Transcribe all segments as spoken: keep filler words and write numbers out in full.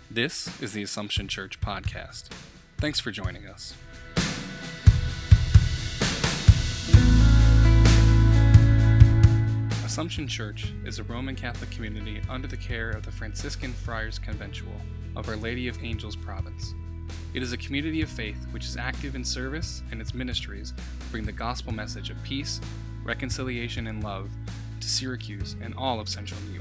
This is the Assumption Church podcast. Thanks for joining us. Assumption Church is a Roman Catholic community under the care of the Franciscan Friars Conventual of Our Lady of Angels Province. It is a community of faith which is active in service, and its ministries bring the gospel message of peace, reconciliation, and love to Syracuse and all of central New York.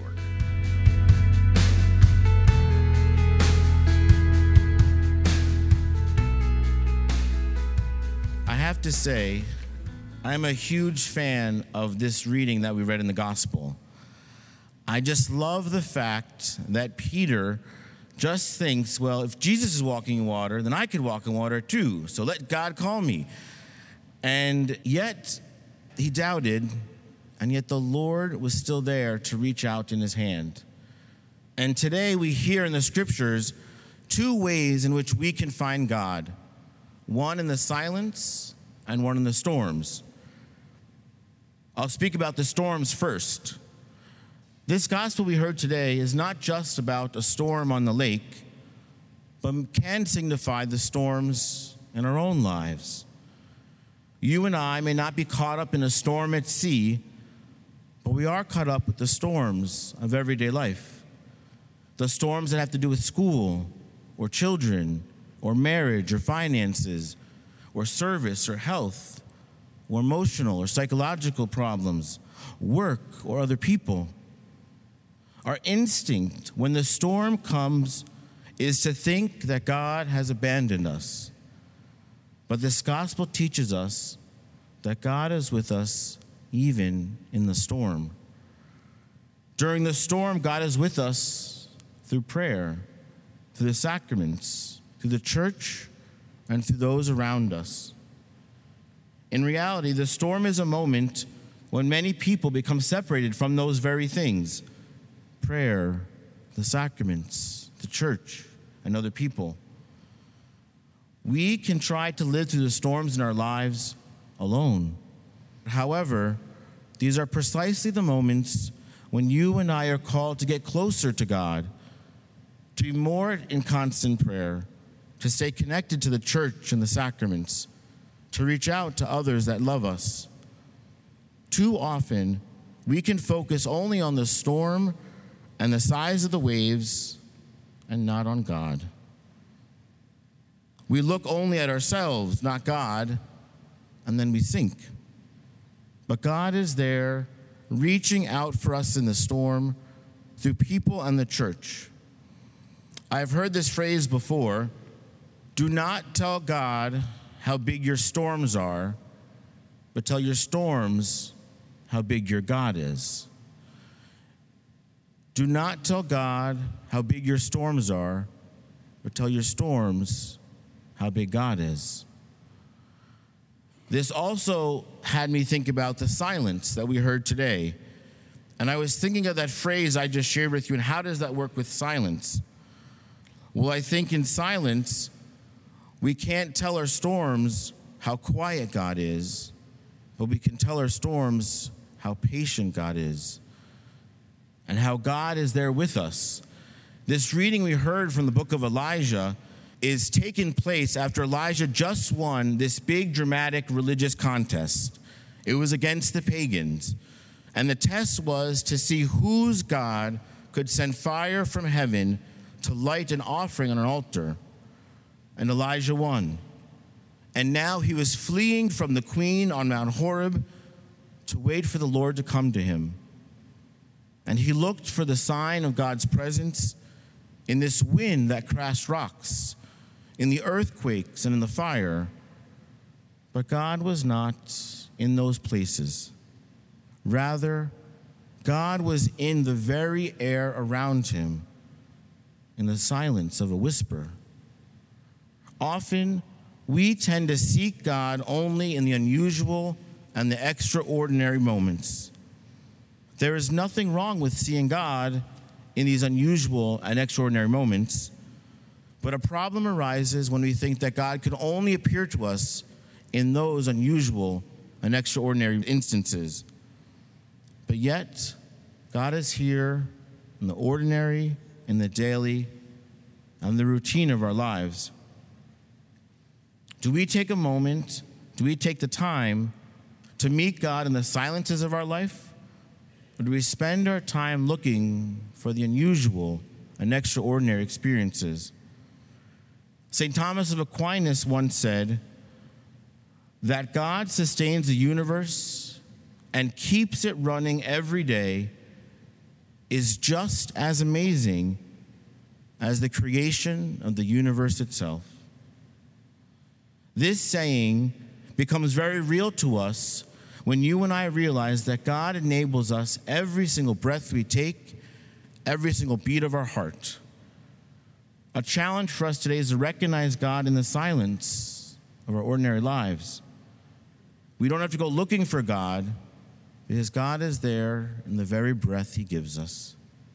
I have to say, I'm a huge fan of this reading that we read in the gospel. I just love the fact that Peter just thinks, well, if Jesus is walking in water, then I could walk in water too. So let God call me. And yet he doubted, and yet the Lord was still there to reach out in his hand. And today we hear in the scriptures two ways in which we can find God. One in the silence and one in the storms. I'll speak about the storms first. This gospel we heard today is not just about a storm on the lake, but can signify the storms in our own lives. You and I may not be caught up in a storm at sea, but we are caught up with the storms of everyday life. The storms that have to do with school, or children, or marriage, or finances, or service, or health, or emotional or psychological problems, work, or other people. Our instinct when the storm comes is to think that God has abandoned us. But this gospel teaches us that God is with us even in the storm. During the storm, God is with us through prayer, through the sacraments, through the church, and through those around us. In reality, the storm is a moment when many people become separated from those very things: prayer, the sacraments, the church, and other people. We can try to live through the storms in our lives alone. However, these are precisely the moments when you and I are called to get closer to God, to be more in constant prayer, to stay connected to the church and the sacraments, to reach out to others that love us. Too often, we can focus only on the storm and the size of the waves and not on God. We look only at ourselves, not God, and then we sink. But God is there reaching out for us in the storm through people and the church. I've heard this phrase before: do not tell God how big your storms are, but tell your storms how big your God is. Do not tell God how big your storms are, but tell your storms how big God is. This also had me think about the silence that we heard today. And I was thinking of that phrase I just shared with you, and how does that work with silence? Well, I think in silence, we can't tell our storms how quiet God is, but we can tell our storms how patient God is and how God is there with us. This reading we heard from the book of Elijah is taking place after Elijah just won this big dramatic religious contest. It was against the pagans. And the test was to see whose God could send fire from heaven to light an offering on an altar. And Elijah won. And now he was fleeing from the queen on Mount Horeb to wait for the Lord to come to him. And he looked for the sign of God's presence in this wind that crashed rocks, in the earthquakes and in the fire. But God was not in those places. Rather, God was in the very air around him, in the silence of a whisper. Often, we tend to seek God only in the unusual and the extraordinary moments. There is nothing wrong with seeing God in these unusual and extraordinary moments, but a problem arises when we think that God could only appear to us in those unusual and extraordinary instances. But yet, God is here in the ordinary, in the daily, and the routine of our lives? Do we take a moment, do we take the time to meet God in the silences of our life? Or do we spend our time looking for the unusual and extraordinary experiences? Saint Thomas of Aquinas once said that God sustains the universe and keeps it running every day is just as amazing as the creation of the universe itself. This saying becomes very real to us when you and I realize that God enables us every single breath we take, every single beat of our heart. A challenge for us today is to recognize God in the silence of our ordinary lives. We don't have to go looking for God because God is there in the very breath he gives us.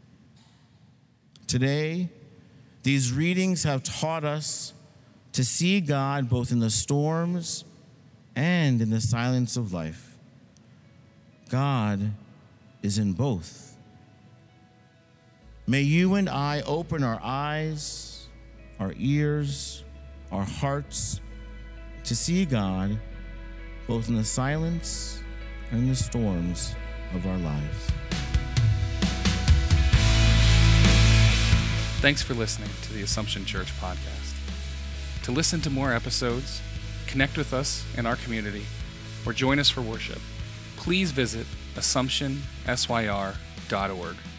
Today, these readings have taught us to see God both in the storms and in the silence of life. God is in both. May you and I open our eyes, our ears, our hearts to see God both in the silence and the storms of our lives. Thanks for listening to the Assumption Church podcast. To listen to more episodes, connect with us in our community, or join us for worship, please visit assumption syr dot org.